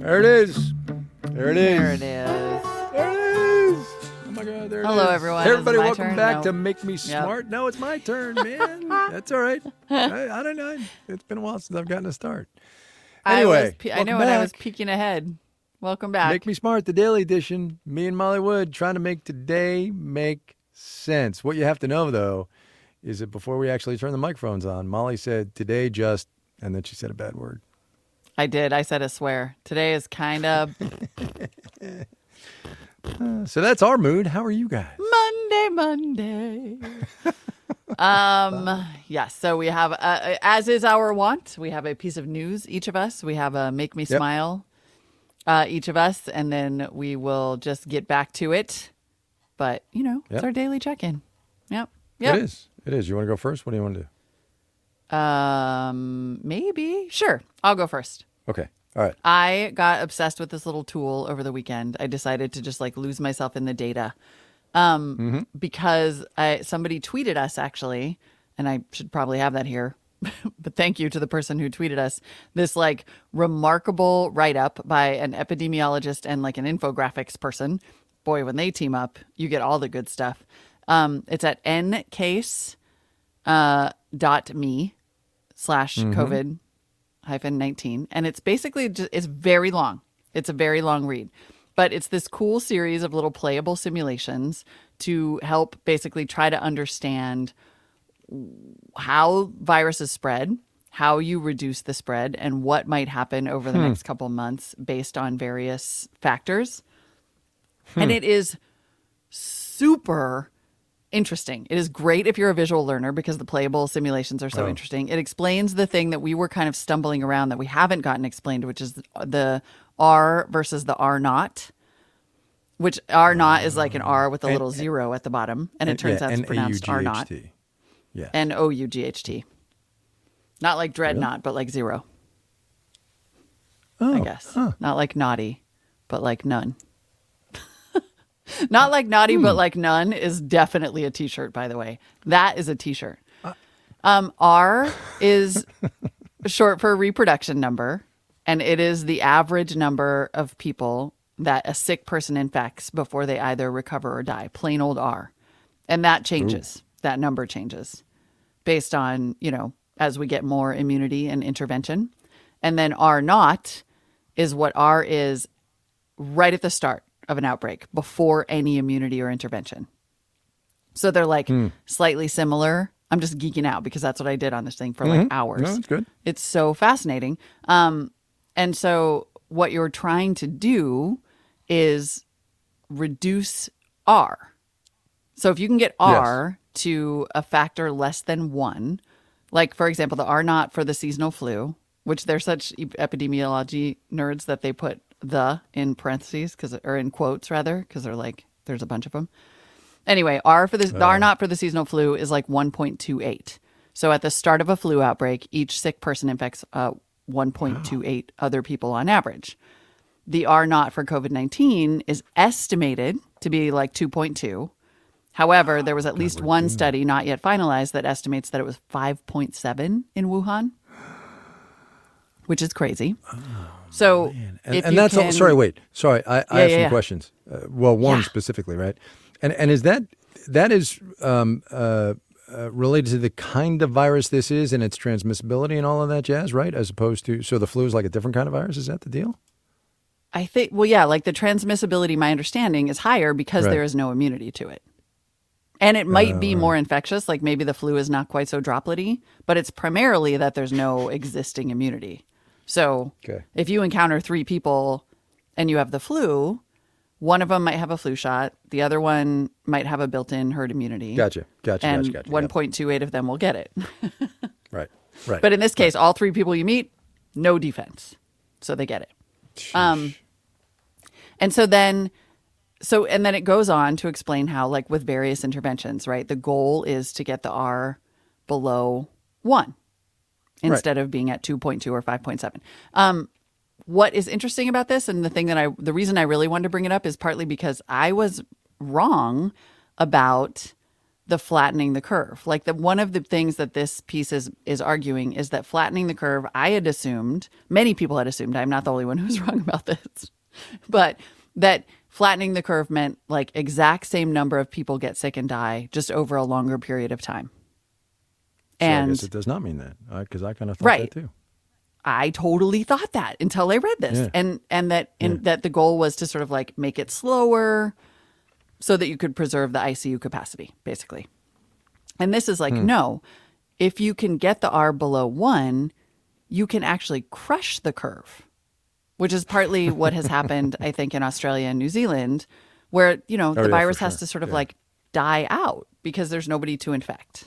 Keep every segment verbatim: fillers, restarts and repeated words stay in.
There it is. There it is. There it is. There it is. Oh my God, there it Hello, is. everyone. Hey, everybody, Is it my welcome turn? back No. to Make Me Smart. No, it's my turn, man. That's all right. I, I don't know. It's been a while since I've gotten a start. Anyway, I, was pe- I know welcome when I was back. peeking ahead. Welcome back. Make Me Smart, the daily edition. Me and Molly Wood trying to make today make sense. What you have to know, though, is that before we actually turn the microphones on, Molly said today just, and then she said a bad word. I did. I said a swear. Today is kind of Uh, so that's our mood. How are you guys? Monday, Monday. um, yes. So we have, uh, as is our wont, we have a piece of news, each of us. We have a Make Me Yep. Smile, uh, each of us, and then we will just get back to it. But, you know, it's Yep. our daily check-in. Yep. Yep. It is. It is. You want to go first? What do you want to do? Um, maybe. Sure. I'll go first. Okay. All right. I got obsessed with this little tool over the weekend. I decided to just like lose myself in the data. Um, Mm-hmm. because I, somebody tweeted us actually, and I should probably have that here, but thank you to the person who tweeted us this like remarkable write-up by an epidemiologist and like an infographics person. Boy, when they team up, you get all the good stuff. Um, it's at ncase, uh, dot me slash COVID hyphen nineteen. And it's basically just, it's very long. It's a very long read, but it's this cool series of little playable simulations to help basically try to understand how viruses spread, how you reduce the spread, and what might happen over the next couple months based on various factors. And it is super interesting. It is great if you're a visual learner because the playable simulations are so Oh. interesting. It explains the thing that we were kind of stumbling around that we haven't gotten explained, which is the R versus the R naught, which R naught is like an R with a little zero at the bottom. And it turns Yeah, out it's pronounced R naught. N A U G H T. Yeah. N O U G H T. Not like dreadnought, but like zero, oh, I guess. Huh. Not like naughty, but like none. Not like naughty, Hmm. but like none is definitely a t-shirt, by the way. That is a t-shirt. Uh. Um, R is short for reproduction number, and it is the average number of people that a sick person infects before they either recover or die. Plain old R. And that changes. That number changes based on, you know, as we get more immunity and intervention. And then R naught is what R is right at the start of an outbreak before any immunity or intervention. So they're like slightly similar. I'm just geeking out because that's what I did on this thing for like hours. No, that's good. It's so fascinating. Um, and so what you're trying to do is reduce R. So if you can get R to a factor less than one, like for example, the R naught for the seasonal flu, which they're such epidemiology nerds that they put the in parentheses because or in quotes rather because they're like there's a bunch of them. Anyway, R for the, the R naught for the seasonal flu is like one point two eight. So at the start of a flu outbreak, each sick person infects uh, one point two eight other people on average. The R naught for COVID nineteen is estimated to be like two point two. However, there was at least one study not yet finalized that estimates that it was five point seven in Wuhan, which is crazy. So And, if and you that's all. can- Sorry, wait. Sorry, I, I Yeah, have some yeah, yeah. questions. Uh, well, one Yeah. specifically, right? And and is that that is um, uh, uh, related to the kind of virus this is and its transmissibility and all of that jazz, right? As opposed to so the flu is like a different kind of virus. Is that the deal? I think, well, yeah, like the transmissibility, my understanding is higher because Right. there is no immunity to it. And it might be more infectious, like maybe the flu is not quite so droplety, but it's primarily that there's no existing immunity. So Okay. if you encounter three people and you have the flu, one of them might have a flu shot, the other one might have a built-in herd immunity. Gotcha. Gotcha. And gotcha. Gotcha. one point two eight of them will get it. Right. Right. But in this case, all three people you meet, no defense. So they get it. Um, and so then, so, and then it goes on to explain how, like with various interventions, right, the goal is to get the R below one instead of being at two point two or five point seven. Um, what is interesting about this, and the thing that I, the reason I really wanted to bring it up is partly because I was wrong about the flattening the curve. Like the one of the things that this piece is is arguing is that flattening the curve, I had assumed, many people had assumed, I'm not the only one who's wrong about this, but that flattening the curve meant like exact same number of people get sick and die just over a longer period of time. So And I guess it does not mean that, because I kind of thought Right. that too. I totally thought that until I read this, Yeah. and and that and Yeah. that the goal was to sort of like make it slower, so that you could preserve the I C U capacity, basically. And this is like, Hmm. no, if you can get the R below one, you can actually crush the curve, which is partly what has happened, I think, in Australia and New Zealand, where you know Oh, the yeah, virus for has sure. to sort of Yeah. like die out because there's nobody to infect,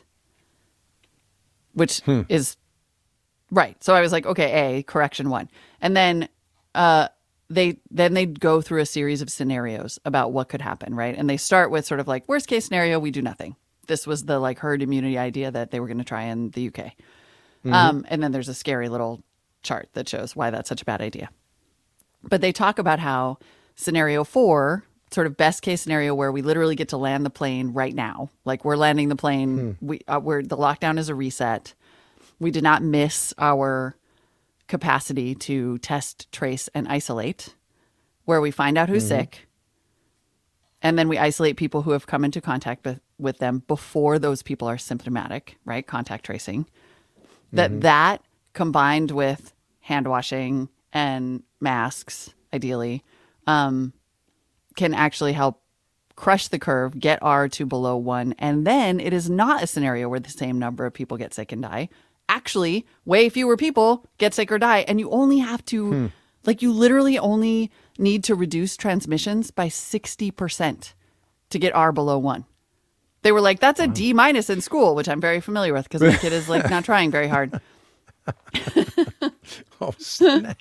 which Hmm. is. Right. So I was like, okay, A, correction one. And then uh, they then they go through a series of scenarios about what could happen, right? And they start with sort of like, worst case scenario, we do nothing. This was the like herd immunity idea that they were going to try in the U K. Um, and then there's a scary little chart that shows why that's such a bad idea. But they talk about how scenario four, sort of best case scenario where we literally get to land the plane right now. Like we're landing the plane, we uh, we're, the lockdown is a reset. We did not miss our capacity to test, trace, and isolate, where we find out who's sick, and then we isolate people who have come into contact with, with them before those people are symptomatic, right? Contact tracing. That that combined with hand washing and masks, ideally, um, can actually help crush the curve, get R to below one, and then it is not a scenario where the same number of people get sick and die. Actually, way fewer people get sick or die, and you only have to, Hmm. like, you literally only need to reduce transmissions by sixty percent to get R below one. They were like, that's a D minus in school, which I'm very familiar with because my kid is like not trying very hard. Oh, snap.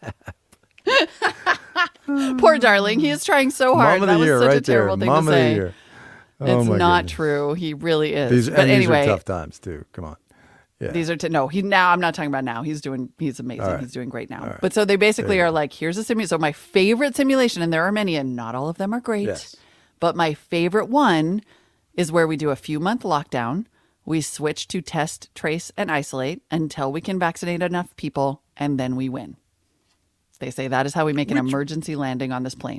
Poor darling, he is trying so hard. Mom of that the was year, such right a terrible there. thing Mom to of the say. year. Oh, It's my not goodness. true. He really is. These, but and anyway, these are tough times too. Come on. Yeah. These are to no. He now. I'm not talking about now. He's doing. He's amazing. All right. He's doing great now. All right. But so they basically There you are like, here's a simulation. So my favorite simulation, and there are many, and not all of them are great. Yes. But my favorite one is where we do a few month lockdown. We switch to test, trace, and isolate until we can vaccinate enough people, and then we win. They say that is how we make an Which- emergency landing on this plane.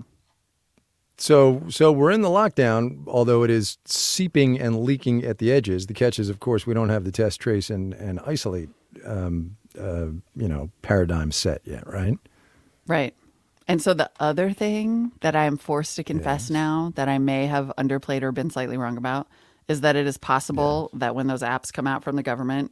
So, so we're in the lockdown, although it is seeping and leaking at the edges. The catch is, of course, we don't have the test, trace, and, and isolate, um, uh, you know, paradigm set yet, right? Right. And so the other thing that I am forced to confess Yes. now that I may have underplayed or been slightly wrong about is that it is possible that when those apps come out from the government,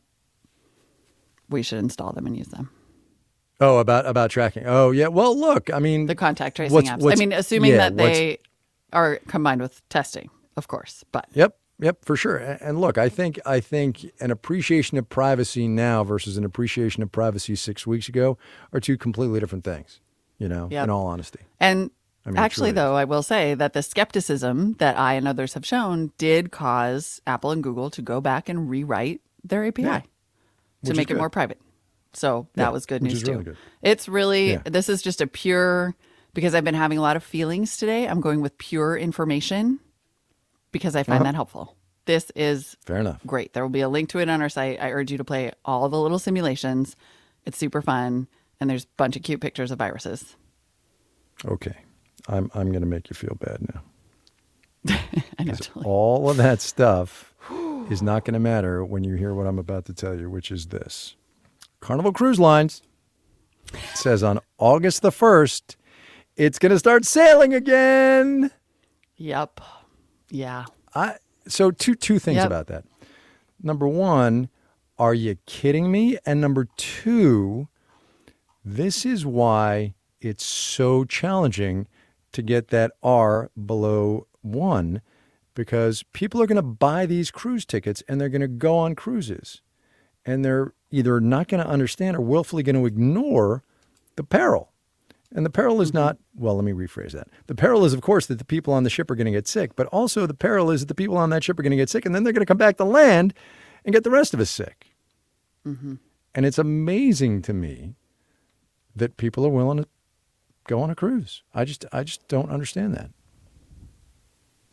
we should install them and use them. Oh, about about tracking. Oh, yeah. Well, look, I mean, The contact tracing What's- apps. I what's- mean, assuming yeah, that they are combined with testing, of course. But Yep, yep, for sure. A- And look, I think I think an appreciation of privacy now versus an appreciation of privacy six weeks ago are two completely different things. You know, Yep. in all honesty. And I mean, it actually, truly though, I will say that the skepticism that I and others have shown did cause Apple and Google to go back and rewrite their A P I Yeah. to Which is make it good. more private. So that Yeah, was good which news is too. really good. It's really, Yeah. this is just a pure, because I've been having a lot of feelings today. I'm going with pure information because I find Uh-huh. that helpful. This is Fair enough. great. There will be a link to it on our site. I urge you to play all the little simulations. It's super fun. And there's a bunch of cute pictures of viruses. Okay, I'm I'm going to make you feel bad now. I know. Totally. All of that stuff is not going to matter when you hear what I'm about to tell you, which is this. Carnival Cruise Lines says on August the first, it's going to start sailing again. Yep. Yeah. I so two two things Yep. about that. Number one, are you kidding me? And number two, this is why it's so challenging to get that R below one, because people are going to buy these cruise tickets and they're going to go on cruises, and they're either not going to understand or willfully going to ignore the peril. And the peril is not, well, let me rephrase that. The peril is, of course, that the people on the ship are going to get sick, but also the peril is that the people on that ship are going to get sick, and then they're going to come back to land and get the rest of us sick. Mm-hmm. And it's amazing to me that people are willing to go on a cruise. I just, I just don't understand that.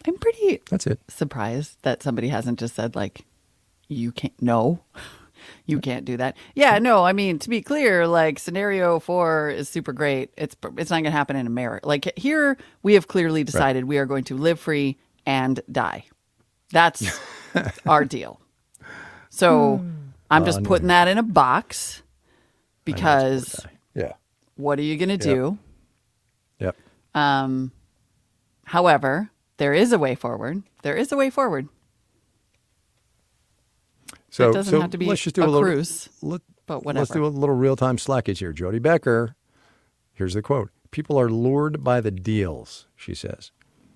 I'm pretty That's it. surprised that somebody hasn't just said, like, you can't, no, you can't do that. Yeah, no, I mean, to be clear, like, scenario four is super great. It's it's not going to happen in America. Like, here, we have clearly decided right. we are going to live free and die. That's our deal. So I'm just putting that in a box because yeah. what are you going to do? Yep. Um, however, there is a way forward. There is a way forward. So it doesn't so have to be let's just do a, a little, cruise, let, but whatever. Let's do a little real-time slackage here. Jody Becker, here's the quote. People are lured by the deals, she says.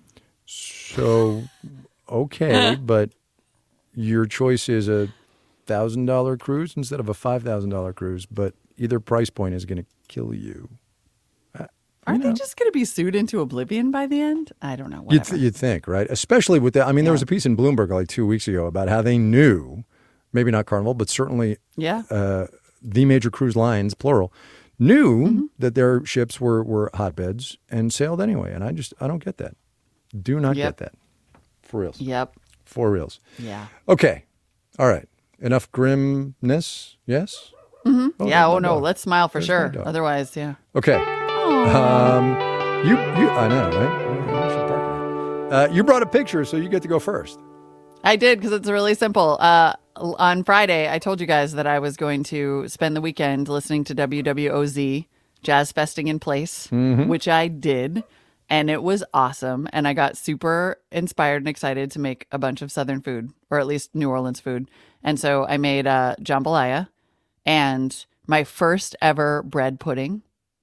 So, okay, but your choice is a one thousand dollars cruise instead of a five thousand dollars cruise, but either price point is going to kill you. Aren't you know? they just going to be sued into oblivion by the end? I don't know. Whatever. You'd, th- you'd think, right? Especially with that. I mean, yeah. there was a piece in Bloomberg like two weeks ago about how they knew, maybe not Carnival, but certainly yeah. uh, the major cruise lines, plural, knew mm-hmm. that their ships were, were hotbeds and sailed anyway. And I just, I don't get that. Do not yep. get that. For reals. Yep. For reals. Yeah. Okay. All right. Enough grimness? Yes? Mm-hmm. Oh, yeah. Oh, no. Dog. Let's smile for There's sure. Otherwise, yeah. Okay. Um, you, you, I know, right? Uh, you brought a picture, so you get to go first. I did because it's really simple. Uh, on Friday, I told you guys that I was going to spend the weekend listening to W W O Z, Jazz Festing in Place, mm-hmm. which I did. And it was awesome. And I got super inspired and excited to make a bunch of Southern food, or at least New Orleans food. And so I made uh, jambalaya and my first ever bread pudding.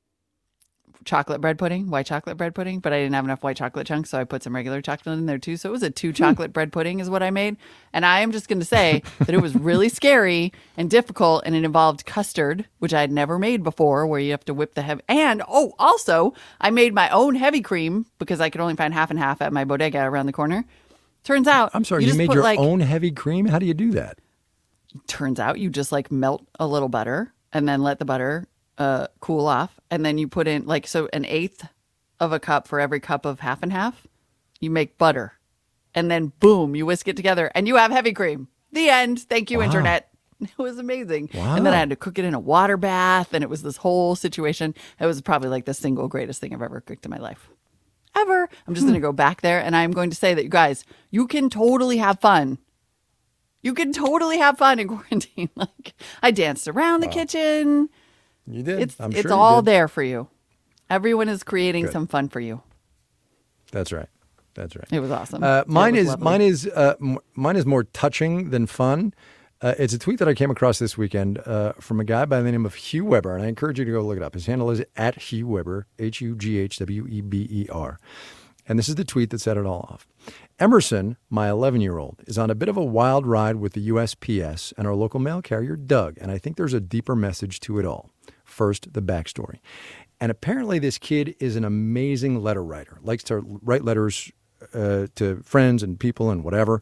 Chocolate bread pudding, white chocolate bread pudding, but I didn't have enough white chocolate chunks, so I put some regular chocolate in there too. So it was a two chocolate bread pudding is what I made. And I am just going to say that it was really scary and difficult, and it involved custard, which I had never made before, where you have to whip the heavy. And, oh, also, I made my own heavy cream because I could only find half and half at my bodega around the corner. Turns out... I'm sorry, you, you made your like, own heavy cream? How do you do that? Turns out you just, like, melt a little butter and then let the butter... Uh, cool off, and then you put in like so an eighth of a cup for every cup of half and half. You make butter, and then boom, you whisk it together, and you have heavy cream. The end. Thank you, wow. Internet. It was amazing. Wow. And then I had to cook it in a water bath, and it was this whole situation. It was probably like the single greatest thing I've ever cooked in my life. Ever. I'm just hmm. going to go back there, and I'm going to say that you guys, you can totally have fun. You can totally have fun in quarantine. Like I danced around the wow. kitchen. You did. It's I'm it's sure all did. there for you. Everyone is creating Good. some fun for you. That's right. That's right. It was awesome. Uh, mine was is lovely. mine is uh, m- mine is more touching than fun. Uh, it's a tweet that I came across this weekend uh, from a guy by the name of Hugh Weber, and I encourage you to go look it up. His handle is at Hugh Weber, H U G H W E B E R. And this is the tweet that set it all off. Emerson, my eleven-year-old, is on a bit of a wild ride with the U S P S and our local mail carrier, Doug, and I think there's a deeper message to it all. First, the backstory. And apparently this kid is an amazing letter writer, likes to write letters uh, to friends and people and whatever.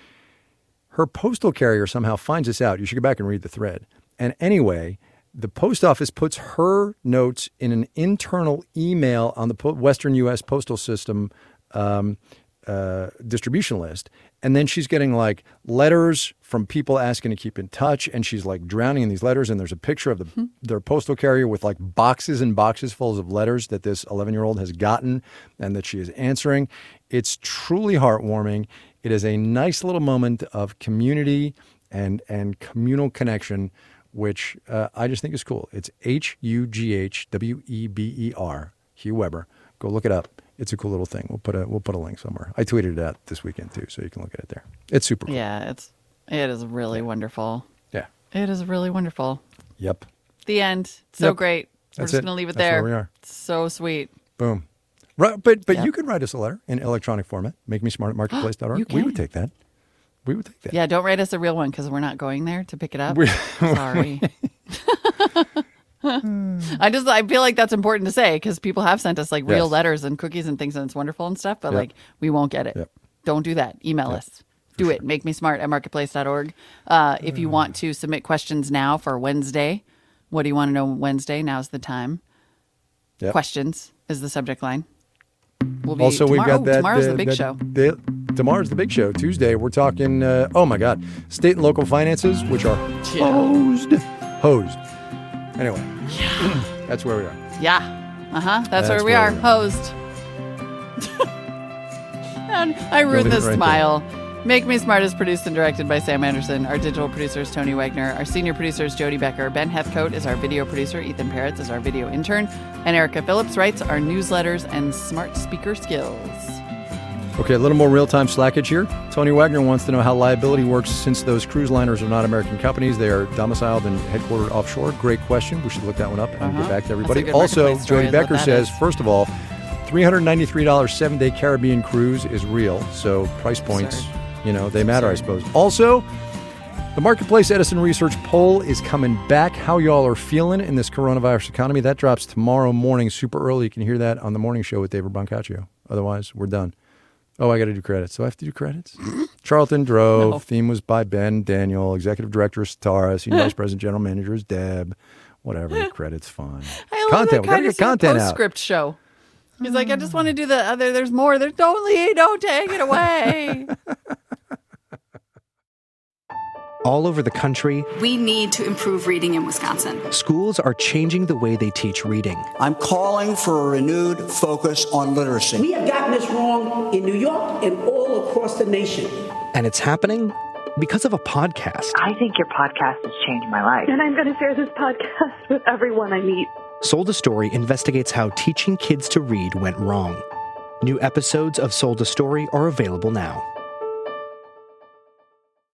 Her postal carrier somehow finds this out. You should go back and read the thread. And anyway, the post office puts her notes in an internal email on the po- Western U S postal system um, uh, distribution list. And then she's getting like letters from people asking to keep in touch. And she's like drowning in these letters. And there's a picture of the, mm-hmm. their postal carrier with like boxes and boxes full of letters that this eleven-year-old has gotten and that she is answering. It's truly heartwarming. It is a nice little moment of community and, and communal connection, which uh, I just think is cool. It's H U G H W E B E R, Hugh Weber. Go look it up. It's a cool little thing. We'll put a we'll put a link somewhere. I tweeted it out this weekend too, so you can look at it there. It's super cool. Yeah, it's it is really yeah. wonderful. Yeah, it is really wonderful. Yep. The end. So yep. great. We're That's just it. gonna leave it That's there. Where we are. It's so sweet. Boom. Right, but but yep. you could write us a letter in electronic format. Make me smart at marketplace dot org. We would take that. We would take that. Yeah, don't write us a real one because we're not going there to pick it up. We, Sorry. I just I feel like that's important to say because people have sent us like real yes. letters and cookies and things and it's wonderful and stuff, but yep. like we won't get it. Yep. Don't do that. Email yep. us. Do For it. sure. Make me smart at marketplace dot org. Uh, if you want to submit questions now for Wednesday, what do you want to know Wednesday? Now's the time. Yep. Questions is the subject line. will be Also, tomorrow. we've got oh, that. Tomorrow's uh, the big that- show. the- tomorrow's the big show. Tuesday, we're talking, uh, oh my God, state and local finances, which are Yeah. hosed. Hosed. Anyway, that's where we are. Yeah. Uh-huh. That's, That's where we where are. we are. Hosed. And I ruined leave it this right smile. Make Me Smart is produced and directed by Sam Anderson. Our digital producer is Tony Wagner. Our senior producer is Jody Becker. Ben Heathcote is our video producer. Ethan Parrots is our video intern. And Erica Phillips writes our newsletters and smart speaker skills. Okay, a little more real-time slackage here. Tony Wagner wants to know how liability works since those cruise liners are not American companies. They are domiciled and headquartered offshore. Great question. We should look that one up and Uh-huh. get back to That's a everybody. good Also, marketplace story Jody is what Becker that says, is. first of all, three hundred ninety-three dollars seven-day Caribbean cruise is real. So price points, Absurd. you know, they matter, I suppose. Also, the Marketplace Edison Research poll is coming back. How y'all are feeling in this coronavirus economy? That drops tomorrow morning, super early. You can hear that on the morning show with David Brancaccio. Otherwise, we're done. Oh, I got to do credits. So I have to do credits? Charlton drove. No. Theme was by Ben Daniel. Executive Director is Tara. Senior Vice President General Manager is Deb. Whatever. Credits, fine. I love Content. that We kind got to of get content out. postscript show. He's like, I just want to do the other. There's more. There's don't leave. Don't take it away. All over the country, We need to improve reading in Wisconsin. schools are changing the way they teach reading. I'm calling for a renewed focus on literacy. We have gotten this wrong in New York and all across the nation. And it's happening because of a podcast. I think your podcast has changed my life. And I'm going to share this podcast with everyone I meet. Sold a Story investigates how teaching kids to read went wrong. New episodes of Sold a Story are available now.